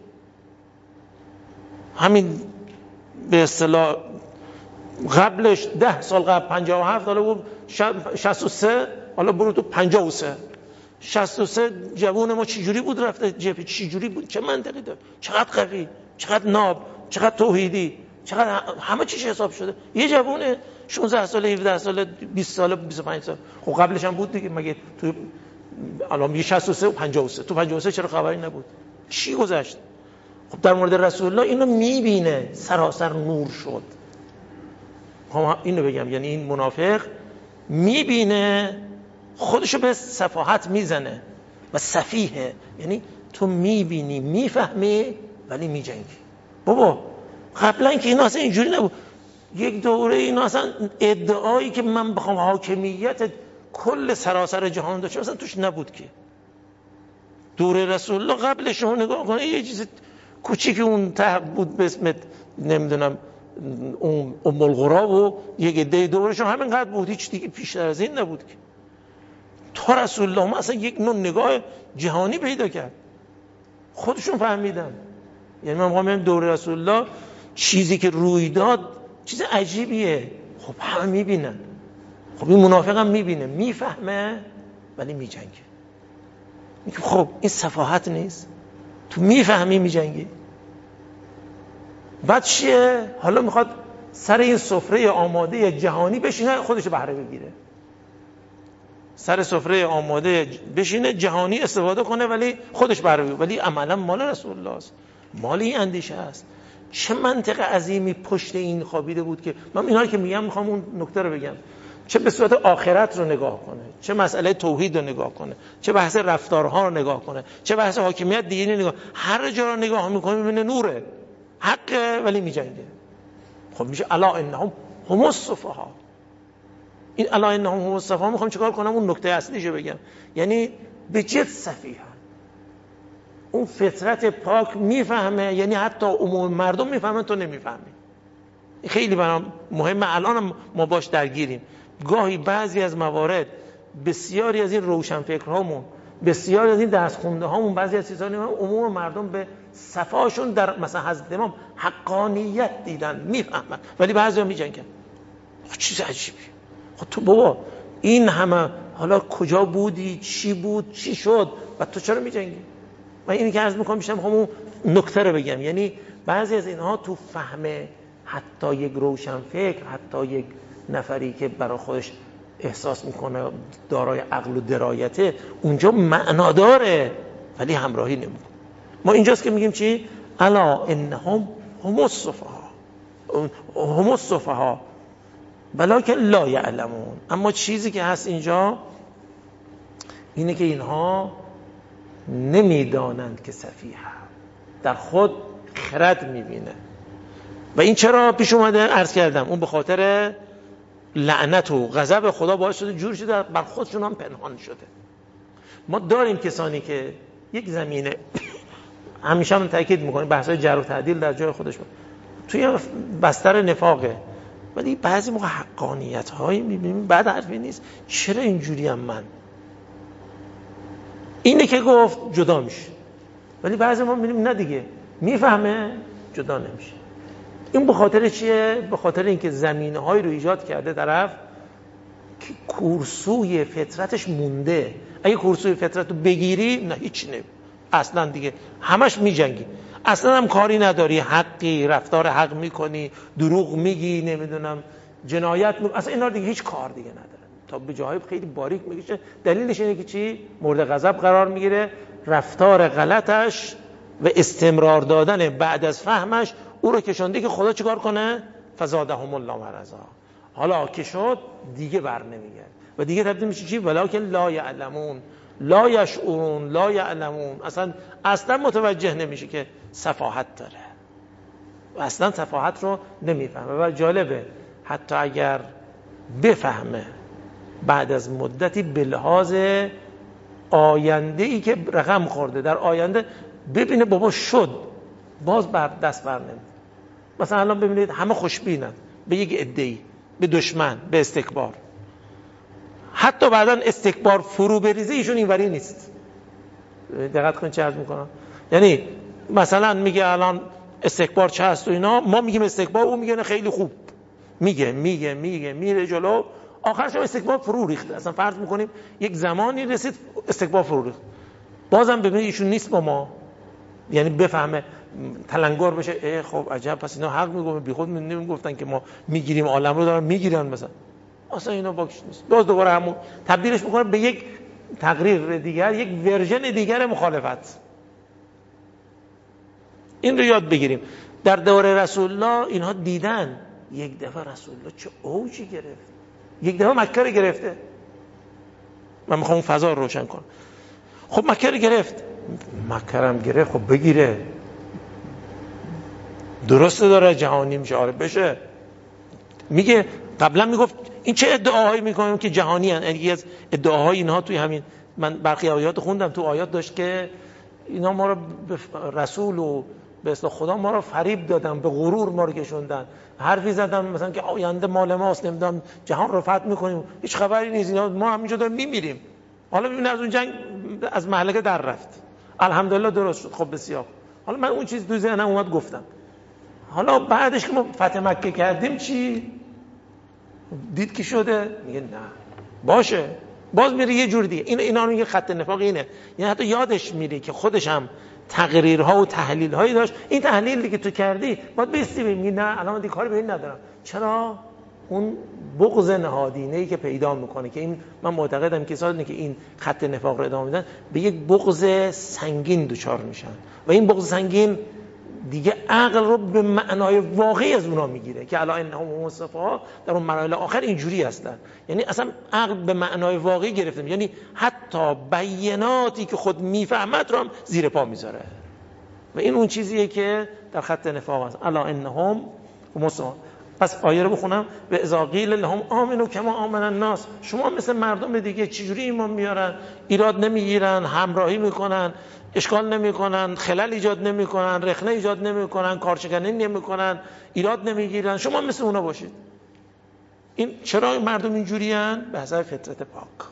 همین به اصطلاح قبلش ده سال قبل پنجاه و هفت حالا بود شصت و سه، حالا برو تو پنجاه و سه. شصت و سه جوون ما چجوری بود رفته جبهه؟ چجوری بود؟ چه منطقی داره؟ چقدر قوی، چقدر ناب، چقدر توحیدی، چقدر همه چیش حساب شده. یه جوون شانزده ساله، هفده ساله، بیست ساله، بیست و پنج سال. خب قبلش هم بود دیگه. مگه تو الان میگه شصت و سه و پنجاه و سه، تو پنجاه و سه چرا خبری نبود؟ چی گذشت؟ خب در مورد رسول الله اینو میبینه، سراسر نور شد. خب اینو بگم، یعنی این منافق میبینه خودشو به سفاهت میزنه و سفیهه. یعنی تو میبینی میفهمی ولی میجنگی. بابا قبلا که اینا اصلا اینجوری نبود. یک دوره اینا اصلا ادعایی که من بخوام حاکمیت کل سراسر جهان داشته اصلا توش نبود. که دوره رسول الله قبلش شما نگاه کنه یه چیز کوچیک اون ته بود به اسم نمیدونم اون ام القرا و یک عده دورشون همینقدر بود، هیچ دیگه بیشتر از این نبود. که تا رسول الله اصلا یک نوع نگاه جهانی پیدا کرد، خودشون فهمیدن. یعنی من میگم دوره رسول الله چیزی که روی داد چیز عجیبیه. خب همه میبینن، خب این منافق هم میبینه، میفهمه، ولی میجنگه. میگه خب این صفاحت نیست؟ تو میفهمی میجنگی. بعد چیه؟ حالا میخواد سر این سفره آماده جهانی بشینه خودش بهره بگیره، سر سفره آماده بشینه جهانی استفاده کنه ولی خودش بهره بگیره. ولی عملا مال رسول الله است، مال این اندیشه است. چه منطق عظیمی پشت این خوابیده بود. که من اینا که میگم میخوام اون نکته رو بگم. چه به صورت آخرت رو نگاه کنه، چه مسئله توحید رو نگاه کنه، چه بحث رفتارها رو نگاه کنه، چه بحث حاکمیت دینی نگاه، هر جا رو نگاه میکنه میبینه نوره، حقه، ولی میجنگه. خب میشه الا انهم هم الصفها. این الا انهم هم الصفها میخوام چیکار کنم؟ اون نکته اصلیشو بگم. یعنی به جد سفیه، اون فطرت پاک میفهمه، یعنی حتی عموم مردم میفهمن، تو نمیفهمی. خیلی برام مهمه، الان ما باش درگیریم. گاهی بعضی از موارد بسیاری از این روشنفکرهامون، بسیاری از این درس خونده هامون، بعضی از چیزا نمیدونن، عموم مردم به صفاشون در مثلا حضرت امام حقانیت دیدن، میفهمن، ولی بعضیا میجنگن. خب چیز عجیبی. خب تو بابا این همه حالا کجا بودی، چی بود، چی شد، و تو چرا میجنگی؟ من اینی که عرض میکنم بیشتر میخوام اون نکته رو بگم. یعنی بعضی از اینها تو فهم حتی یک روشنفکر، حتی یک نفری که برای خودش احساس میکنه دارای عقل و درایته، اونجا معنا داره ولی همراهی نمیکنه. ما اینجاست که میگیم چی؟ الا انهم هم الصفها هم الصفها ولکن لا یعلمون. اما چیزی که هست اینجا اینه که اینها نمیدانند که سفیه، در خود خرد میبینه. و این چرا پیش اومده؟ عرض کردم اون به خاطر لعنت و غضب خدا باعث شده جور شده، بر خودشون هم پنهان شده. ما داریم کسانی که یک زمینه همیشه هم تاکید میکنیم بحثای جرح و تعدیل در جای خودش بود، توی بستر نفاقه، ولی بعضی موقع حقانیت هایی میبینیم بعد حرفی نیست. چرا اینجوری هم من اینه که گفت جدا میشه، ولی بعضی ما میبینیم نه دیگه میفهمه جدا نمیشه. این به خاطر چیه؟ به خاطر اینکه زمینه‌هایی رو ایجاد کرده طرف که کورسوی فطرتش مونده. اگه کورسوی فطرت رو بگیری نه هیچ نه، اصلا دیگه همش میجنگی، اصلا هم کاری نداری، حقی رفتار حق میکنی، دروغ میگی، نمیدونم جنایت می... اصلا اینا دیگه هیچ کار دیگه نداره، تا به جاهای خیلی باریک میگیشه. دلیلش اینه که چی؟ مورد غضب قرار میگیره، رفتار غلطش و استمرار دادن بعد از فهمش او رو کشونده که خدا چیکار کنه؟ فزادهم الله مرضا. حالا که شد دیگه بر نمیگرد و دیگه تبدیل میشه چی؟ ولکن لا یعلمون، لا یشعرون، لا یعلمون. اصلا اصلا متوجه نمیشه که صفاحت داره، اصلا صفاحت رو نمیفهمه. و جالبه حتی اگر بفهمه بعد از مدتی به لحاظ آینده ای که رقم خورده در آینده ببینه بابا شد، باز بر دست بر نمیده. مثلا الان ببینید همه خوشبینن به یک عده‌ای، به دشمن، به استکبار. حتی بعداً استکبار فرو بریزه ایشون اینوری نیست. دقت کنید چه عرض میکنم. یعنی مثلا میگه الان استکبار چه هست و اینا، ما میگیم استکبار، اون میگه خیلی خوب، میگه میگه میگه میره جلو، آخرش هم استکبار فرو ریخته. اصلا فرض میکنیم یک زمانی رسید استکبار فرو ریخت، بازم ببینید ایشون نیست با ما، یعنی بفهمه تلنگر بشه ای خب عجب پس اینا حق میگن، بی خود نمیگفتن که ما میگیریم عالم رو، دارن میگیرن مثلا. اصلا اینا باکش نیست، باز دوباره همون تبدیلش میکنه به یک تقریر دیگر، یک ورژن دیگر مخالفت. این رو یاد بگیریم. در دوره رسول الله اینها دیدن یک دفعه رسول الله چه اوجی گرفت، یک دفعه مکه رو گرفته. من میخوام اون فضا رو روشن کنم. خب مکه رو گرفت، مکه رو هم گرفت، خب بگیره. درسته داره جهانی میشه، آره بشه. میگه قبلا میگفت این چه ادعاهایی میکنیم که جهانی هن. یکی از ادعاهای اینها توی همین من برخی آیات خوندم، تو آیات داشت که اینا ما رو به رسول و به اصطلاح خدا ما رو فریب دادن، به غرور ما رو کشوندن، حرفی زدن مثلا که آینده مال ماست، نمیدونم جهان رو فتح میکنیم، هیچ خبری نیست، اینا ما همینجا داریم میمیریم. حالا ببین از اون جنگ از مهلکه در رفت، الحمدلله درست شد. خب بسیار. حالا من اون چیز تو ذهنم اومد گفتم. حالا بعدش که ما فتح مکه کردیم چی؟ دید که شده؟ میگه نه باشه، باز میره یه جور دیگه. این اینا میگه خط نفاق اینه، یعنی حتی یادش میره که خودش هم تقریرها و تحلیل‌هایی داشت. این تحلیلی که تو کردی باید بیستی بگی نه الان من دیگه کاری به این ندارم. چرا؟ اون بغض نهادینه‌ای که پیدا میکنه که این من معتقدم که کسانی که این خط نفاق رو ادامه میدن به یک بغض سنگین دچار میشن و این بغض سنگین دیگه عقل رو به معنای واقعی از اونا میگیره که الا انهم هم الصفا در اون مراحل آخر اینجوری هستن. یعنی اصلا عقل به معنای واقعی گرفته، یعنی حتی بیاناتی که خود میفهمد رو هم زیر پا میذاره و این اون چیزیه که در خط نفاق هست. الا انهم هم الصفا. پس آیه رو بخونم: و اذا قیل لهم آمنوا کما آمن الناس. شما مثل مردم دیگه چجوری ایمان میارن؟ ایراد نمیگیرن، همراهی میکنن، اشکال نمیکنن، خلل ایجاد نمیکنن، رخنه ایجاد نمیکنن، کارشکنی نمیکنن، ایراد نمیگیرن. شما مثل اونا باشید. این چرا مردم اینجوریان؟ به حسب فطرت پاک،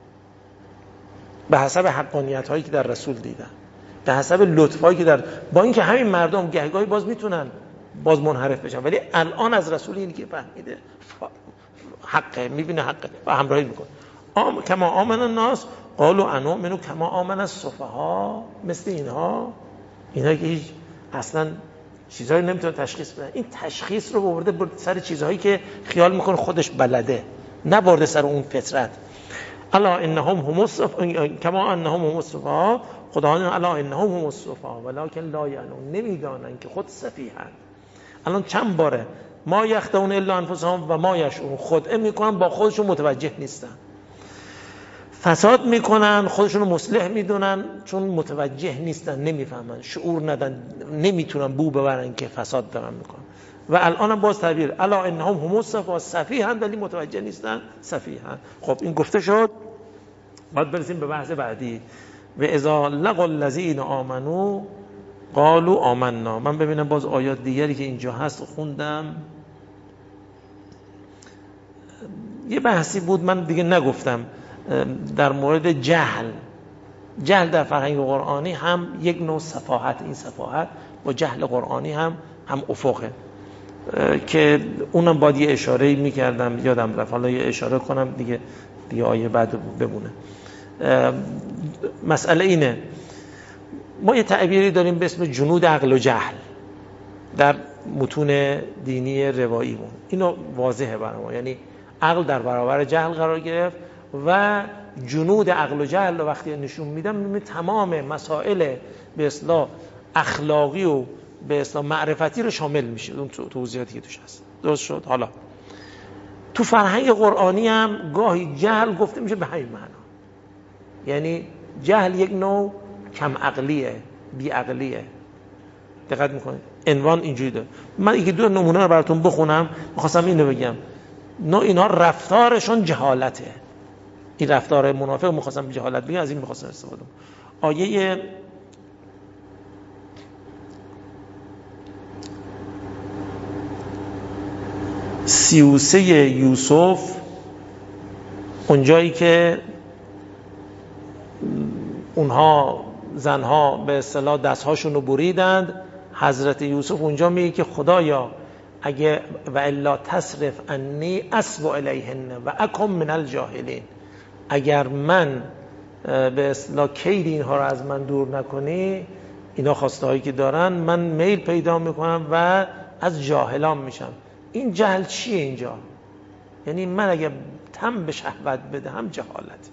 به حسب حقانیت هایی که در رسول دیدن، به حسب لطف هایی که در با اینکه همین مردم گهگاهی باز میتونن باز منحرف بشن، ولی الان از رسول اینی که فهمیده حقه، میبینه حقه و همراهی میکنه. آم کما آمن الناس قالوا انؤمن کما آمن السفهاء. مثل اینها اینا که هیچ اصلا چیزایی نمیتونه تشخیص بده، این تشخیص رو برده برده سر چیزهایی که خیال میکنه خودش بلده، نه برده سر اون فطرت. الا انهم هم السفهاء کما انهم هم السفهاء. خداوند الا انهم هم السفهاء ولکن لا یعلمون. نمیدانن که خود سفیهن. الان چند باره ما یخدعون الا انفسهم و ما یشعرون. خدعه میکنن با خودشون متوجه نیستن، فساد میکنن، خودشون رو مصلح میدونن چون متوجه نیستن، نمیفهمن، شعور ندن، نمیتونن بو ببرن که فساد دارن میکنن. و الان هم باز تعبیر الا انهم هم السفهاء. سفیهن ولی متوجه نیستن، سفیهن. خب این گفته شد، باید برسیم به بحث بعدی. و اذا لقوا الذین آمنوا قالوا آمنا. من ببینم باز آیات دیگری که اینجا هست خوندم. یه بحثی بود من دیگه نگفتم در مورد جهل. جهل در فرهنگ قرآنی هم یک نوع سفاهت، این سفاهت با جهل قرآنی هم هم افقه که اونم باید یه اشاره میکردم یادم رفت، حالا یه اشاره کنم دیگه دیگه آیه بعد بمونه. مسئله اینه، ما یه تعبیری داریم به اسم جنود عقل و جهل در متون دینی رواییمون. اینو واضحه برای ما، یعنی عقل در برابر جهل قرار گرفت و جنود عقل و جهل رو وقتی نشون میدم میبینید تمام مسائل به اصطلاح اخلاقی و به اصطلاح معرفتی رو شامل میشه اون توضیحاتی که توش هست. درست شد؟ حالا تو فرهنگ قرآنی هم گاهی جهل گفته میشه به همین معنا، یعنی جهل یک نوع کم عقلیه، بی عقلیه. دقت میکنید عنوان اینجوری داره. من یکی دو نمونه رو براتون بخونم، میخواستم اینو بگم. نه اینا رفتارشون جهالته، این رفتار منافق میخواستم جهالت بگم، از این میخواستم استفاده کنم. آیه سی و سه یوسف، اونجایی که اونها زنها به اصطلاح دستهاشون رو بریدند، حضرت یوسف اونجا میگه که خدایا اگه و الا تصرف انی اسب الیهن و اکم من الجاهلین، اگر من به اصطلاح کید اینها رو از من دور نکنی، اینا خواسته هایی که دارن، من میل پیدا میکنم و از جاهلان میشم. این جهل چیه اینجا؟ یعنی من اگه تن به شهوت بدم جهالت،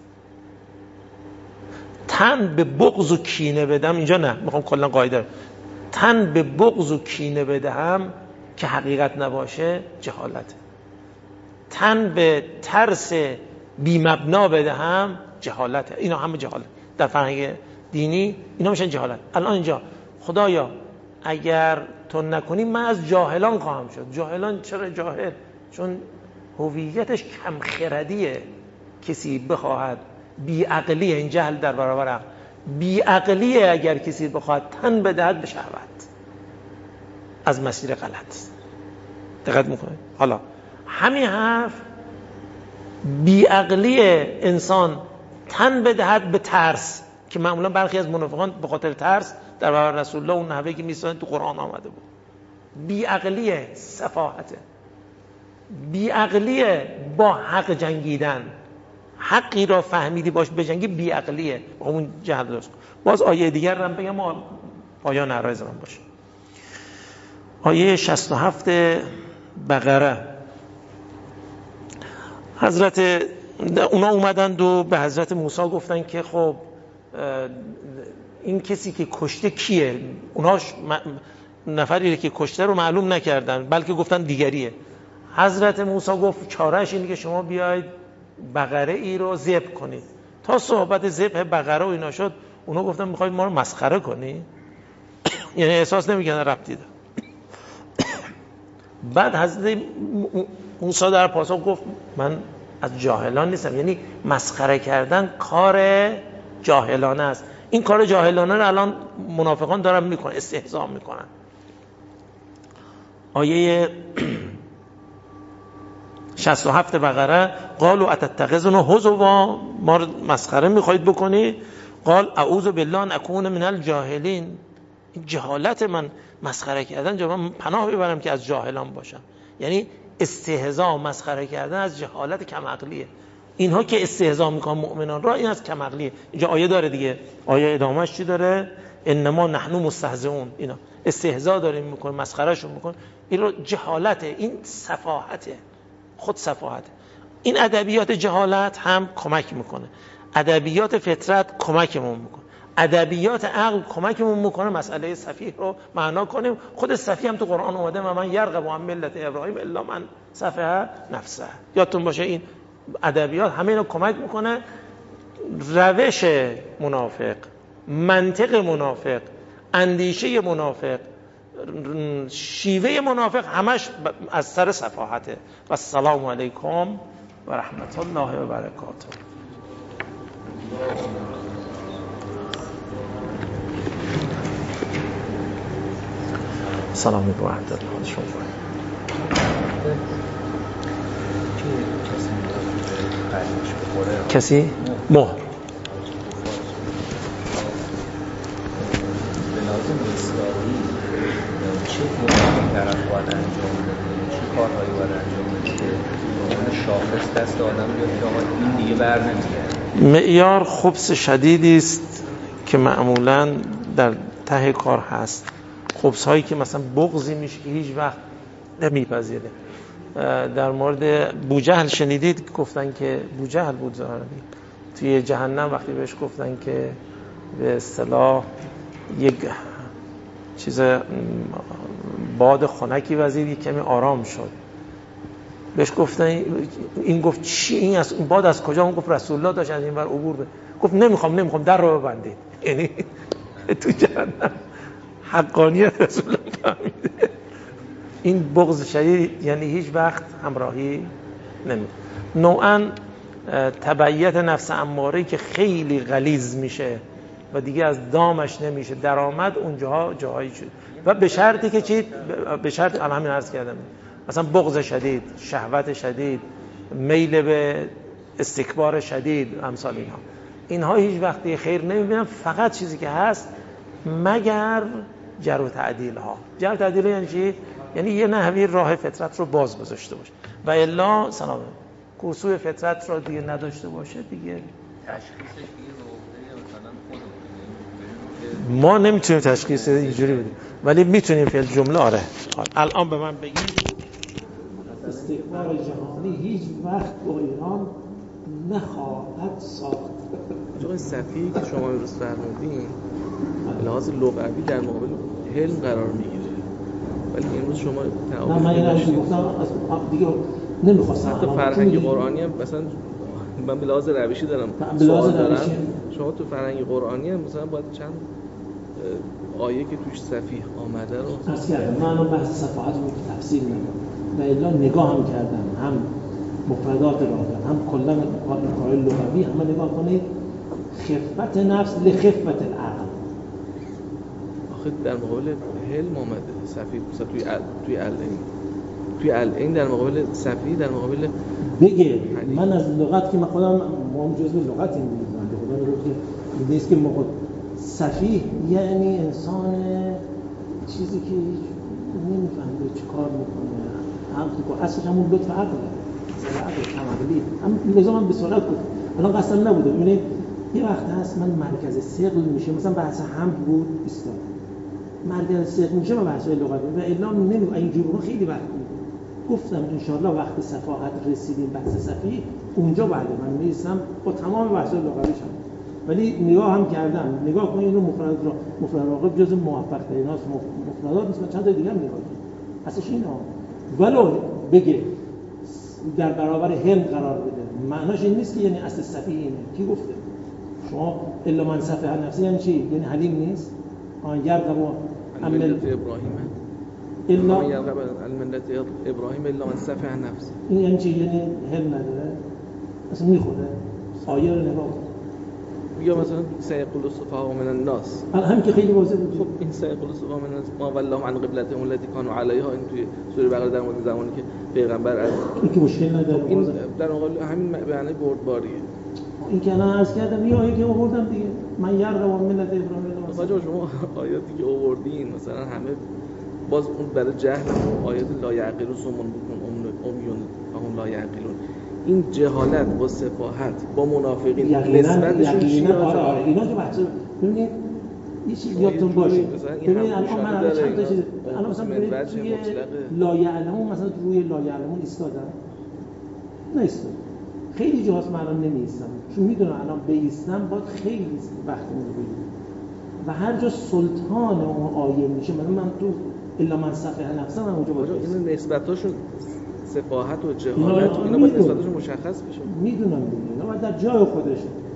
تن به بغض و کینه بدم، اینجا نه، میخوام کلا قاعده، تن به بغض و کینه بدم که حقیقت نباشه جهالت، تن به ترس بی مبنا بدهم جهالت. اینا همه جهالت در فرهنگ دینی، اینا میشن جهالت. الان اینجا خدایا اگر تو نکنی من از جاهلان خواهم شد. جاهلان چرا جاهل؟ چون هویتش کم خردیه. کسی بخواهد بی عقلیه، این جهل در برابر عقل، بی عقلیه اگر کسی بخواهد تن بدهد به شهوت از مسیر غلط. دقت میکنید؟ حالا همین حرف بی عقلی انسان تن بدهد به ترس که معمولا برخی از منافقان به خاطر ترس در برابر رسول الله اون نحوهی که میسازن تو قرآن آمده بود. بی عقلی سفاهته، بی عقلی با حق جنگیدن. حقی را فهمیدی باش بجنگی بی عقلیه، با اون جهل درست. باز آیه دیگر رو بگم ما پایان عرایض من باشه. آیه شصت و هفت بقره، حضرت اونا اومدند و به حضرت موسی گفتن که خب این کسی که کشته کیه؟ اوناش نفری که کشته رو معلوم نکردن بلکه گفتن دیگریه. حضرت موسی گفت چارهش اینه که شما بیاید بقره ای رو ذبح کنید. تا صحبت ذبح بقره و اینا شد اونا گفتن میخواید ما رو مسخره کنی؟ یعنی احساس نمیکنن ربطی داره. بعد حضرت موسی در پاسخ گفت من از جاهلان نیستم. یعنی مسخره کردن کار جاهلانه است. این کار جاهلانه رو الان منافقان دارن میکنن، استهزاء میکنن. آیه شصت و هفت بقره، قالوا اتتخذنا هزوا، ما رو مسخره میخواید بکنی؟ قال اعوذ بالله ان اکون من الجاهلین. این جهالت من مسخره کردن، من پناه ببرم که از جاهلان باشم. یعنی استهزاء مسخره کردن از جهالت کم عقلیه. اینها که استهزاء میکنن مؤمنان را، این از کم عقلیه. اینجا آیه داره دیگه، آیه ادامهش چی داره؟ انما نحن مستهزئون. اینا استهزاء داریم میکنن، مسخرهشون میکنن. این رو جهالته، این سفاهته، خود سفاهته. این ادبیات جهالت هم کمک میکنه، ادبیات فطرت کمکمون میکنه، ادبیات عقل کمکمون میکنه مسئله سفیه رو معنا کنیم. خود سفیه هم تو قرآن اومده و من یرغب عن ملت ابراهیم الا من سفه نفسه. یادتون باشه این ادبیات همه اینو کمک میکنه. روش منافق، منطق منافق، اندیشه منافق، شیوه منافق همش از سر سفاهته. و السلام علیکم و رحمت الله و برکاته. سلام علیکم و رحمت الله شما. کسی مهر چه کاری طرف باید انجام بده، چه کارهایی باید انجام بده که اون شاخص دست آدم بیاد که آقا این دیگه بر نمیگرده؟ معیار خبث شدیدی است که معمولاً در ته کار هست. خبث هایی که مثلا بغضی میشه که هیچ وقت نمیپذیره. در مورد بوجهل شنیدید گفتن که بوجهل بود ظاهرا توی جهنم وقتی بهش گفتن که به اصطلاح یک چیز باد خنکی وزید، یک کمی آرام شد. بهش گفتن، این گفت چی این از این باد از کجا؟ اون گفت رسول الله داشت از این ور عبور بده. گفت نمیخوام نمیخوام در رو ببندید. یعنی تو جهنم حقانیت رسول الله فهمیده. این بغض شدید یعنی هیچ وقت همراهی نمی. نوعاً تبعیت نفس اماره که خیلی غلیظ میشه و دیگه از دامش نمیشه درآمد، اونجاها جاهایی شد. و به شرطی که چی؟ به شرط الان همین عرض کردم، مثلا بغض شدید، شهوت شدید، میل به استکبار شدید، امثال اینها اینها هیچ وقتی خیر نمیبینن. فقط چیزی که هست مگر جر و تعدیل ها. جر و تعدیل یعنی چی؟ یعنی یه نحوی راه فطرت رو باز گذاشته باشه و الا سلام کوسوی فطرت رو دیگه نداشته باشه دیگه. تشخیصش ما نمیتونیم تشخیص اینجوری بدیم، ولی میتونیم فعل جمله. آره الان به من بگید استکبار جهانی هیچ وقت با ایران نخواهد ساخت. جای صفی که شما امروز فرمودین لحاظ لغوی در مقابل حلم قرار میگیره، ولی امروز شما تعامل نه من اینو گفتم از دیگه نمیخواستم. حتی فرهنگ قرآنی هم مثلا من به لحاظ روشی دارم سوال دارم. شما تو فرهنگ قرآنی هم مثلا باید چند آیه که توش سفیه آمده رو عرض کردم من الان بحث صفحات رو تفسیر نمی‌کنم و الا نگاه هم کردم هم مفردات راغب هم کلا کارهای لغوی همه نگاه کنید خفت نفس لخفت العقل. آخه در مقابل حلم آمده سفیه مثلا توی ال... توی العین توی العین در مقابل سفیه در مقابل بگه من از لغت که من خودم ما جزء لغت این می‌دونم به خدا رو که نیست که موقع سفیه یعنی انسان چیزی که نمی‌فهمه چه کار می‌کنه هم تو اصلا همون لطف عقله عقل تمامی هم لازم من به سرعت گفتم الان قصدم نبوده ببینید یه وقت هست من مرکز ثقل میشه مثلا بحث حمد بود ایستاد مرکز ثقل میشه با بحث لغت و اعلام نمیگم اینجوری خیلی وقت گفتم ان شاءالله وقت صفاحت رسیدیم بحث صفی اونجا بعد من میرسم با تمام بحث لغویشم ولی نگاه هم کردم نگاه کنید اینو مفرد را مفرد راغب جز موفق ترین هاست مفردات نیست من چند تا دیگه هم نگاه کنم اصلا اینا ولو بگه در برابر حلم قرار بده معناش این نیست که یعنی اصل صفی اینه کی گفته شما الا من صفح نفسی یعنی چی یعنی حلیم نیست آن یرغب عن ملت ابراهیم الا یرغب عن ملت ابراهیم الا من صفح نفسی این یعنی چی یعنی حلم نداره اصلا میخوره آیه رو نگاه کن یا مثلا سیقول السفهاء من الناس همین که خیلی واضحه بود خب این سیقول السفهاء من الناس ما والله عن قبلتهم التي كانوا عليها این توی سوره بقره در مورد زمانی که پیغمبر از این که مشکل نداره این در مقابل همین معنی بردباریه این که الان عرض کردم یه آیه که آوردم دیگه من یرغب عن ملت ابراهیم آقا شما آیاتی که آوردین مثلا همه باز اون برای جهل آیات لا یعقلون سمون بکن امیون اون لا یعقلون این جهالت با سفاهت با منافقین نسبتشون چیه آره آره اینا که بحث ببینید یه چیز یادتون باشه ببینید الان من الان چند تا چیز الان مثلا ببینید توی لا یعلمون مثلا روی لا یعلمون ایستادن نه ایستادن خیلی جاهاست من الان نمی‌ایستم چون میدونم الان بایستم باید خیلی وقت می‌بره و هر جا سلطان اون آیه میشه مثلا من تو الا من صفحه نفسم من اونجا باید این نسبتاشون سفاهت و جهالت اینا باید نسبتاشون مشخص بشه میدونم دیگه اینا باید در جای خودش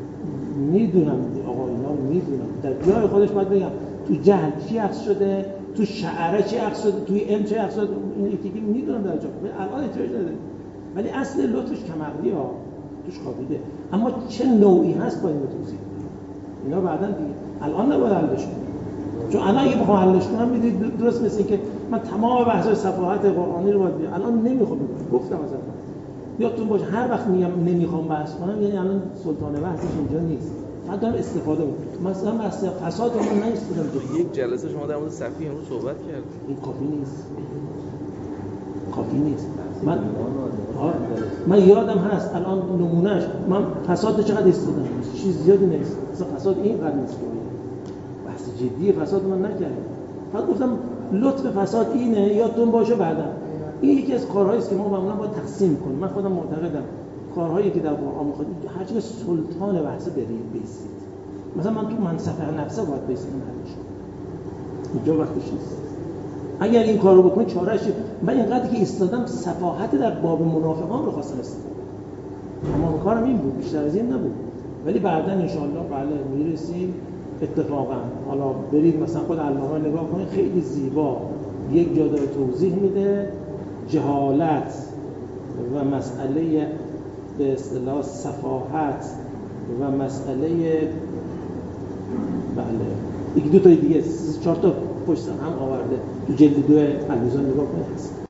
میدونم آقا اینا میدونم در جای خودش باید بگم تو جهل چی عکس شده تو شعره چی عکس شده توی علم چی عکس شده این یکی که میدونم در جا الان احتیاج نداره ولی اصل لطفش کمقلی ها توش خوابیده اما چه نوعی هست با این توضیح اینا بعداً دیگه الان نباید حلش کنم چون الان اگه بخوام حلش کنم میدید درست مثل این که من تمام بحث‌های صفحات قرآنی رو باید بیام الان نمیخوام گفتم مثلا یادتون باشه هر وقت میگم نمیخوام بحث کنم یعنی الان سلطان بحثش اینجا نیست فقط دارم استفاده میکنم مثلا بحث فساد من نمیستونم یک جلسه شما در مورد صفی امروز صحبت کردید این کافی نیست کافی نیست من من یادم هست الان نمونهش من فساد چقدر استفاده کنم چیز زیادی نیست مثلا فساد اینقدر نیست بحث جدی فساد من نکردم فقط گفتم لطف فساد اینه یادتون باشه بعدا این یکی از کارهایی است که ما معمولا باید تقسیم کنیم من خودم معتقدم کارهایی که در قرآن میخواد هر چیز سلطان بحث برید بیسید مثلا من تو منصفه نفسه باید بیسیدم حلش اینجا وقتش نیست اگر این کارو بکنید چارهش من اینقدر که ایستادم صفاحت در باب منافقان رو خواستم استفاده اما کارم این بود بیشتر از این نبود ولی بعدا ان شاء الله بله میرسیم اتفاقا حالا برید مثلا خود علامه نگاه کنید خیلی زیبا یک جا داره توضیح میده جهالت و مسئله به اصطلاح صفاحت و مسئله بله یک دو تا دیگه چهار تا پشت هم آورده تو جلد دو المیزان نگاه کنید